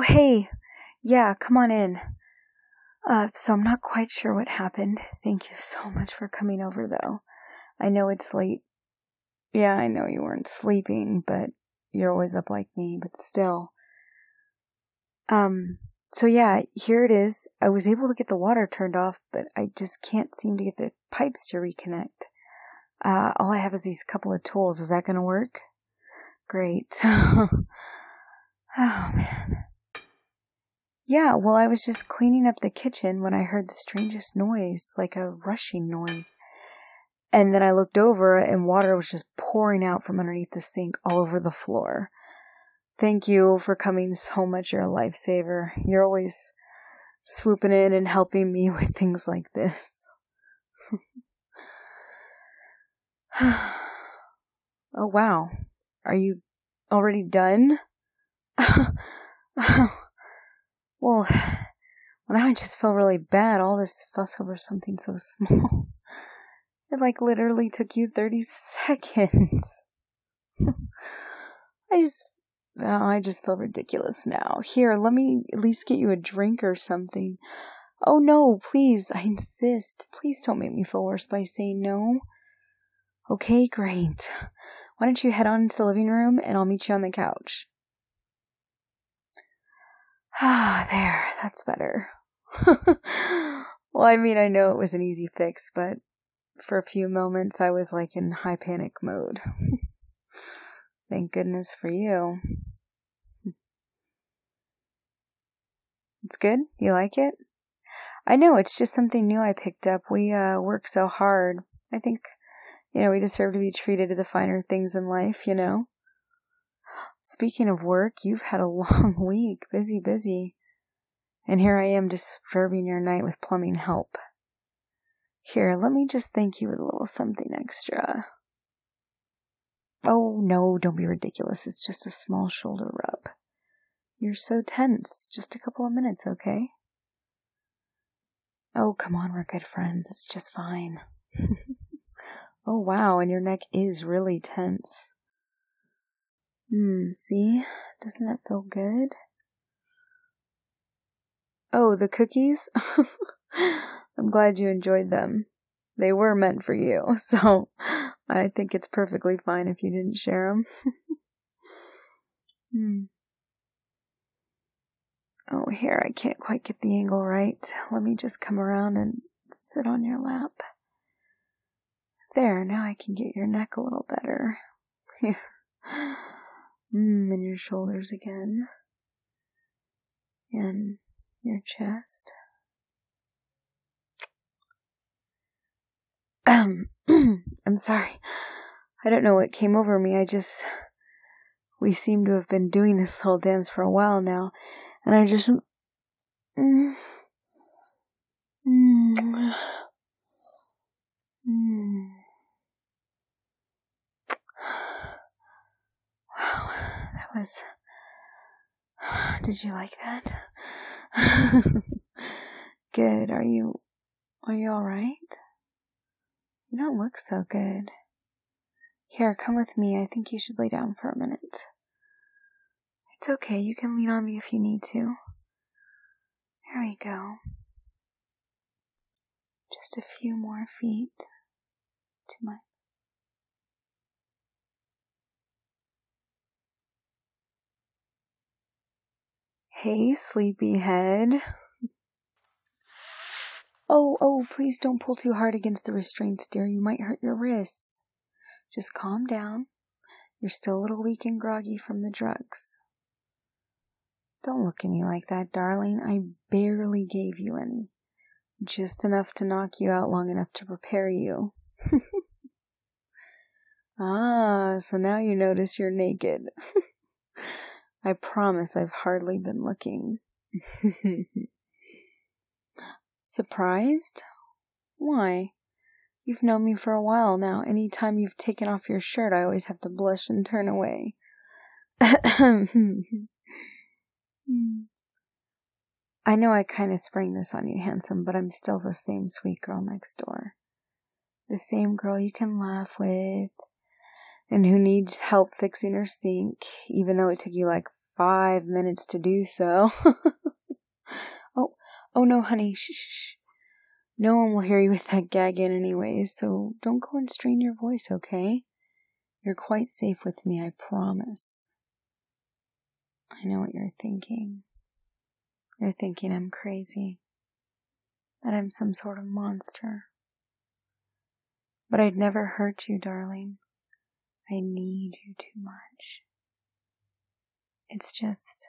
hey. Yeah, come on in. So I'm not quite sure what happened. Thank you so much for coming over, though. I know it's late. Yeah, I know you weren't sleeping, but you're always up like me, but still. So yeah, here it is. I was able to get the water turned off, but I just can't seem to get the pipes to reconnect. All I have is these couple of tools. Is that gonna work? Great. Oh, man. Yeah, well, I was just cleaning up the kitchen when I heard the strangest noise, like a rushing noise. And then I looked over and water was just pouring out from underneath the sink all over the floor. Thank you for coming so much. You're a lifesaver. You're always swooping in and helping me with things like this. Oh, wow. Are you already done? Well, now I just feel really bad. All this fuss over something so small. It literally took you 30 seconds. I just feel ridiculous now. Here, let me at least get you a drink or something. Oh no, please, I insist. Please don't make me feel worse by saying no. Okay, great. Why don't you head on to the living room and I'll meet you on the couch. There, that's better. Well, I mean, I know it was an easy fix, but for a few moments I was in high panic mode. Thank goodness for you. It's good? You like it? I know, it's just something new I picked up. We work so hard. I think, we deserve to be treated to the finer things in life, Speaking of work, you've had a long week. Busy. And here I am disturbing your night with plumbing help. Here, let me just thank you with a little something extra. Oh, no, don't be ridiculous. It's just a small shoulder rub. You're so tense. Just a couple of minutes, okay? Oh, come on, we're good friends. It's just fine. Oh, wow, and your neck is really tense. See? Doesn't that feel good? Oh, the cookies? I'm glad you enjoyed them. They were meant for you, so I think it's perfectly fine if you didn't share them. Oh, here, I can't quite get the angle right. Let me just come around and sit on your lap. There, now I can get your neck a little better. Here. And your shoulders again. And your chest. I'm sorry. I don't know what came over me. We seem to have been doing this little dance for a while now. And I just... Wow, that was... Did you like that? Good. Are you alright? You don't look so good. Here, come with me. I think you should lay down for a minute. It's okay. You can lean on me if you need to. Here we go. Just a few more feet to my... Hey, sleepyhead. Oh, please don't pull too hard against the restraints, dear. You might hurt your wrists. Just calm down. You're still a little weak and groggy from the drugs. Don't look at me like that, darling. I barely gave you any. Just enough to knock you out long enough to prepare you. So now you notice you're naked. I promise I've hardly been looking. Surprised? Why? You've known me for a while now. Any time you've taken off your shirt, I always have to blush and turn away. I know I kind of sprang this on you, handsome, but I'm still the same sweet girl next door. The same girl you can laugh with, and who needs help fixing her sink, even though it took you 5 minutes to do so. Oh no, honey, shh. No one will hear you with that gag in anyways, so don't go and strain your voice, okay? You're quite safe with me, I promise. I know what you're thinking. You're thinking I'm crazy, that I'm some sort of monster. But I'd never hurt you, darling. I need you too much. It's just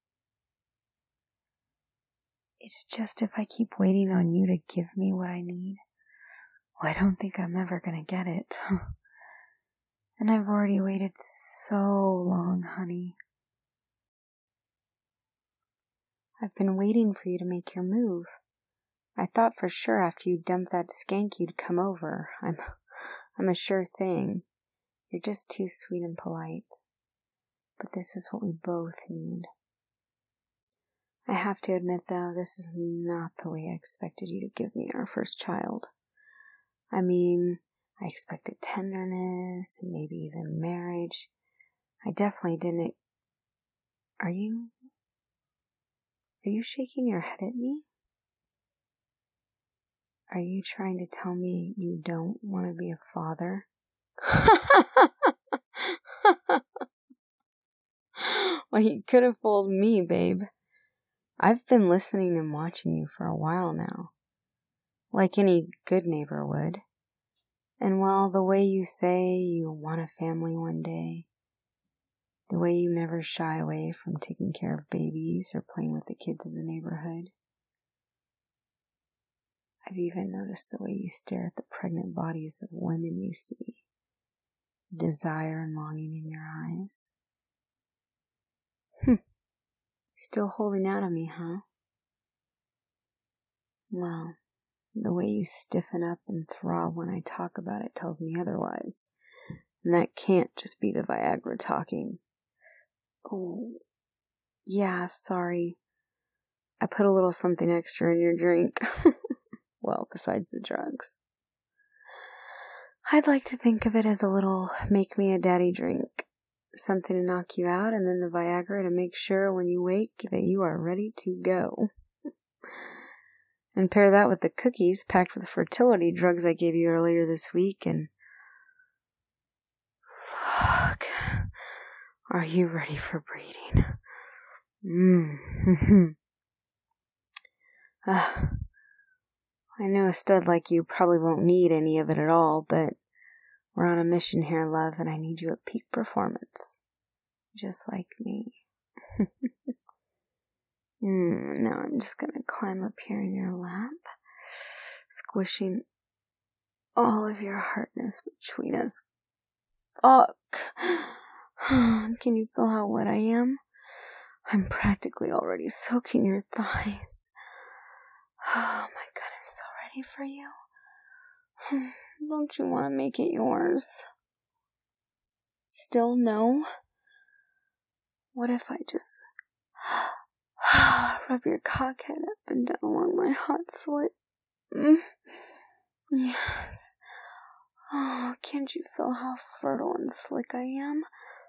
if I keep waiting on you to give me what I need, well, I don't think I'm ever gonna get it. And I've already waited so long, honey. I've been waiting for you to make your move. I thought for sure after you dumped that skank you'd come over. I'm a sure thing. You're just too sweet and polite. But this is what we both need. I have to admit, though, this is not the way I expected you to give me our first child. I mean, I expected tenderness and maybe even marriage. I definitely didn't. Are you shaking your head at me? Are you trying to tell me you don't want to be a father? Well, you could have fooled me, babe. I've been listening and watching you for a while now, like any good neighbor would. And well, the way you say you want a family one day, the way you never shy away from taking care of babies or playing with the kids of the neighborhood. I've even noticed the way you stare at the pregnant bodies of women you see, the desire and longing in your eyes. Still holding out on me, huh? Well, the way you stiffen up and throb when I talk about it tells me otherwise. And that can't just be the Viagra talking. Oh, yeah, sorry. I put a little something extra in your drink. Well, besides the drugs. I'd like to think of it as a little make me a daddy drink. Something to knock you out, and then the Viagra to make sure when you wake that you are ready to go. And pair that with the cookies packed with fertility drugs I gave you earlier this week, and... Fuck. Are you ready for breeding? I know a stud like you probably won't need any of it at all, but we're on a mission here, love, and I need you at peak performance. Just like me. Now I'm just gonna climb up here in your lap, squishing all of your hardness between us. Fuck. Can you feel how wet I am? I'm practically already soaking your thighs. Oh my goodness, so ready for you. Don't you want to make it yours? Still no? What if I just rub your cockhead up and down along my hot slit? Yes. Oh, can't you feel how fertile and slick I am?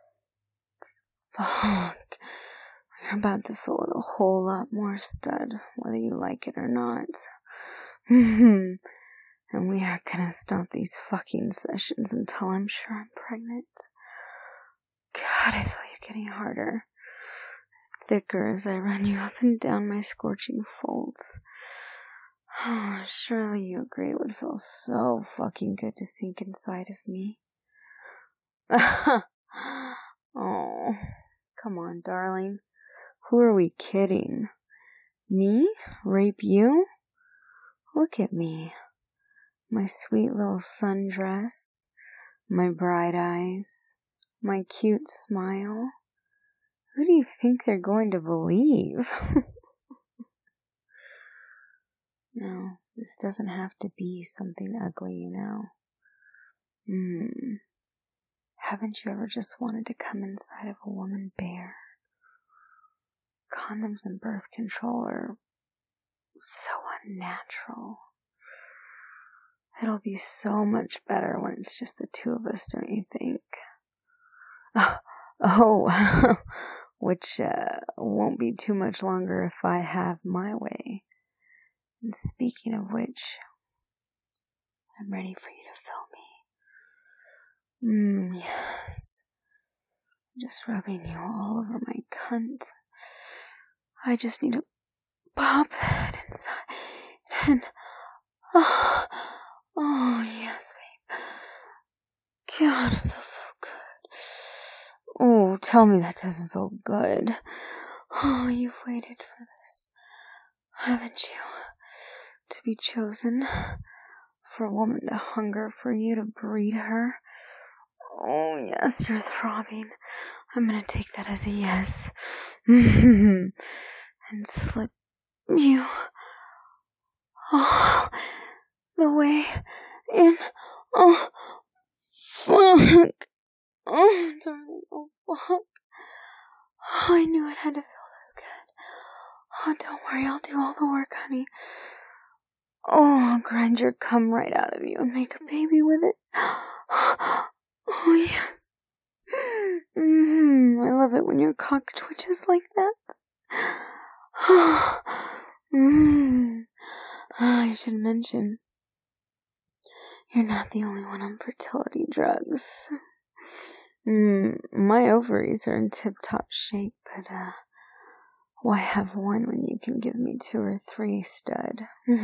Fuck. You're about to feel it a whole lot more, stud, whether you like it or not. And we are gonna stop these fucking sessions until I'm sure I'm pregnant. God, I feel you getting harder. Thicker as I run you up and down my scorching folds. Oh, surely you agree it would feel so fucking good to sink inside of me. Oh, come on, darling. Who are we kidding? Me? Rape you? Look at me. My sweet little sundress, my bright eyes, my cute smile. Who do you think they're going to believe? No, this doesn't have to be something ugly, you know. Haven't you ever just wanted to come inside of a woman bare? Condoms and birth control are so unnatural. It'll be so much better when it's just the two of us, don't you think? Oh, which won't be too much longer if I have my way. And speaking of which, I'm ready for you to fill me. Yes. Just rubbing you all over my cunt. I just need to pop that inside. And, oh yes, babe. God, it feels so good. Oh, tell me that doesn't feel good. Oh, you've waited for this, haven't you? To be chosen for a woman to hunger for you to breed her. Oh, yes, you're throbbing. I'm gonna take that as a yes. And slip you all the way in. Oh, fuck. Oh, darling, oh, fuck. Oh, I knew it had to feel this good. Oh, don't worry, I'll do all the work, honey. Oh, I'll grind your cum right out of you and make a baby with it. Oh, yes. I love it when your cock twitches like that. I should mention, you're not the only one on fertility drugs. My ovaries are in tip-top shape, but, why have one when you can give me 2 or 3, stud?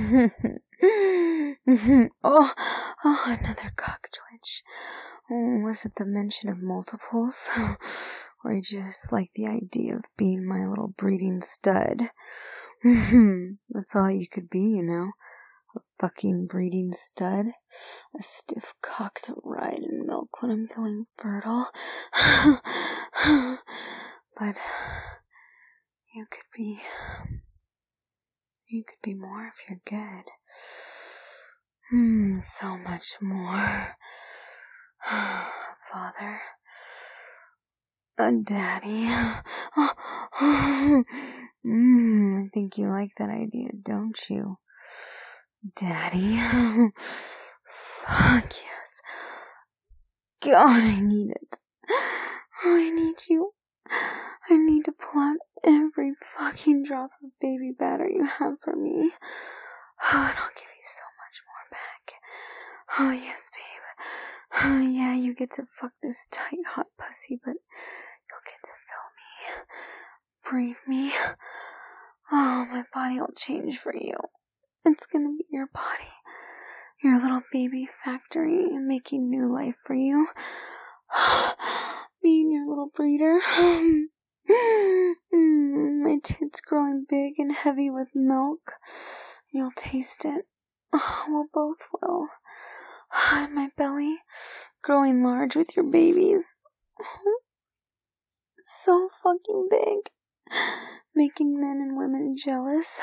Oh, another cock twitch. Oh, was it the mention of multiples? Or you just like the idea of being my little breeding stud? That's all you could be, you know. A fucking breeding stud. A stiff cock to ride and milk when I'm feeling fertile. But you could be more if you're good. So much more. Father. A daddy. I think you like that idea, don't you? Daddy. Fuck yes. God, I need it. I need you. I need to pull out every fucking drop of baby batter you have for me. Oh, and I'll give you so much more back. Oh, yes, babe. Oh, yeah, you get to fuck this tight, hot pussy, but you'll get to fill me. Breathe me. Oh, my body will change for you. It's gonna be your body. Your little baby factory making new life for you. Being your little breeder. My tits growing big and heavy with milk. You'll taste it. Oh, we'll both will. And my belly growing large with your babies. So fucking big. Making men and women jealous.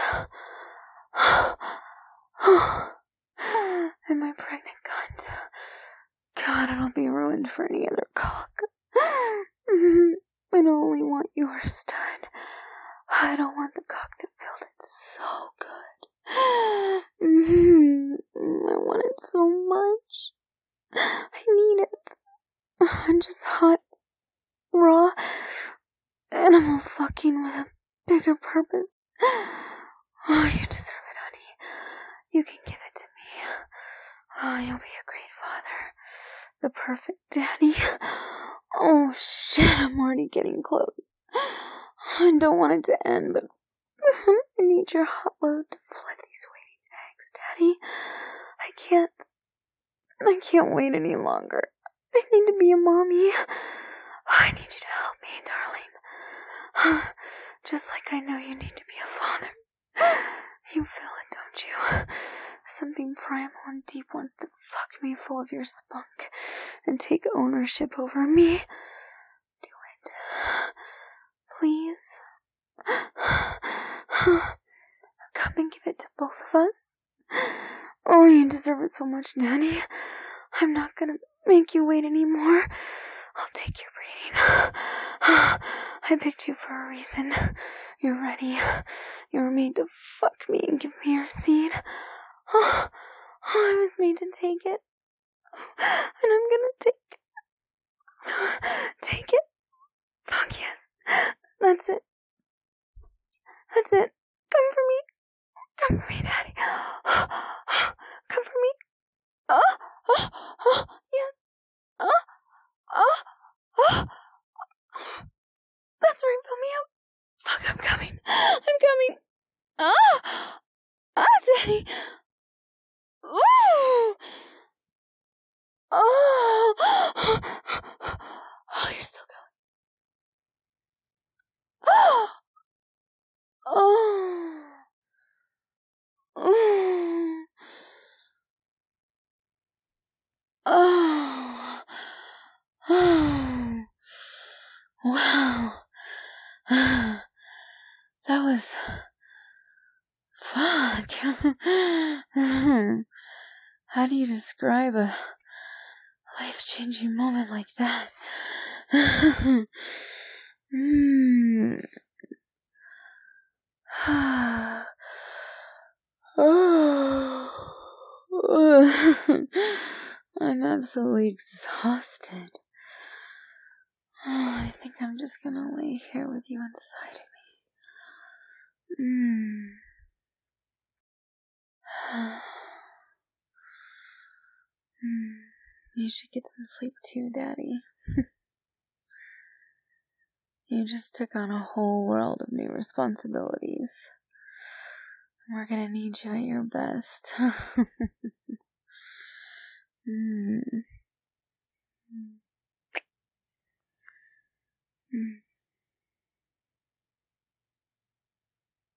And my pregnant cunt. God, it'll be ruined for any other cock. I don't only want your stud. I don't want the cock that filled it so good. I want it so much. I need it. Just hot, raw, animal fucking with a bigger purpose. Oh, you deserve it, honey. You can give it to me. Oh, you'll be a great father. The perfect daddy. Oh, shit, I'm already getting close. I don't want it to end, but I need your hot load to flood these waiting eggs, Daddy. I can't wait any longer. I need to be a mommy. I need you to help me, darling. Just like I know you need to be a father. You feel it, don't you? Something primal and deep wants to fuck me full of your spunk and take ownership over me. Do it. Please. Come and give it to both of us. Oh, you deserve it so much, Daddy. I'm not gonna make you wait anymore. I'll take your breeding. I picked you for a reason. You're ready. You were made to fuck me and give me your seed. Oh, I was made to take it. And I'm gonna take it. Fuck yes. That's it. Come for me. Come for me, Daddy. Come for me. Yes. That's right. Fill me up. Fuck, I'm coming. I'm coming. Daddy. Ooh. Oh, you're still going. Wow. That was fuck. How do you describe a life-changing moment like that? I'm absolutely exhausted. I think I'm just gonna lay here with you inside of me. You should get some sleep too, Daddy. You just took on a whole world of new responsibilities. We're gonna need you at your best.